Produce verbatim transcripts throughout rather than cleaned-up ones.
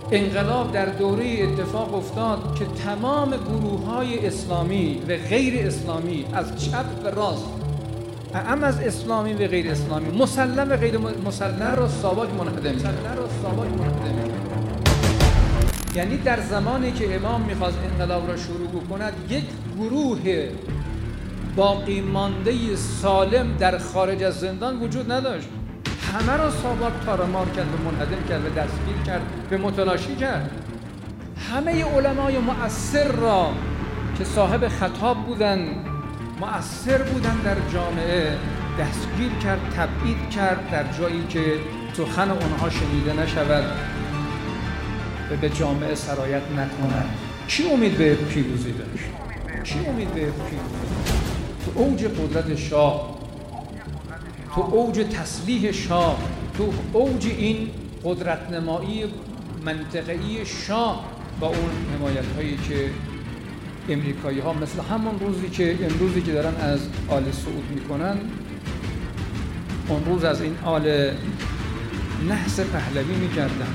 انقلاب در دوره اتفاق افتاد که تمام گروه‌های اسلامی و غیر اسلامی از چپ و راست، اعم از اسلامی و غیر اسلامی، مسلم و غیر مسلم را ساواک منهدم کرد. یعنی در زمانی که امام می‌خواست انقلاب را شروع کند، یک گروه باقی مانده سالم در خارج از زندان وجود نداشت. همه را ساواک تارمار کرد و منهدم کرد و دستگیر کرد و متلاشی کرد. همه علمای مؤثر را که صاحب خطاب بودند، مؤثر بودند در جامعه، دستگیر کرد، تبعید کرد در جایی که سخن آنها شنیده نشود و به جامعه سرایت نکند. کی امید به پیروزی داشت؟ کی امید به پیروزی؟ تو اوج قدرت شاه، تو اوج تسلیح شاه، تو اوج این قدرت نمایی منطقه‌ای شاه با اون حمایت هایی که امریکایی ها مثل همون روزی که امروزی که دارن از آل سعود میکنن، اون روز از این آل نحس پهلوی میکردن.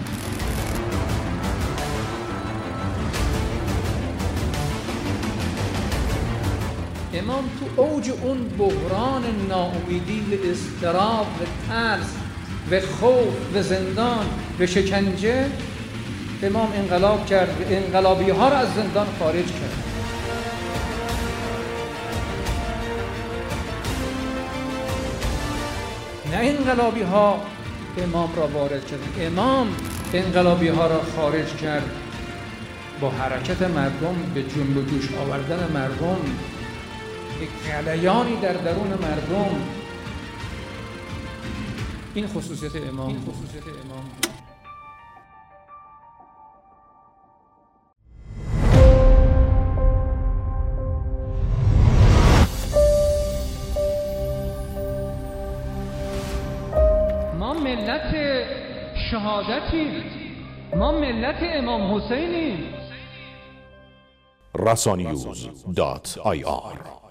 امام تو اوج اون بحران ناامیدی و اضطراب و ترس و خوف و زندان و شکنجه، امام انقلاب کرد و انقلابی ها را از زندان خارج کرد. نه انقلابی ها امام را وارد کرد، امام انقلابی ها را خارج کرد با حرکت مردم، به جنب و جوش آوردن مردم، یک غلیانی در درون مردم. این خصوصیت امام این خصوصیت امام ما ملت شهادتیم، ما ملت امام حسینیم. رسانیوز دات آی آر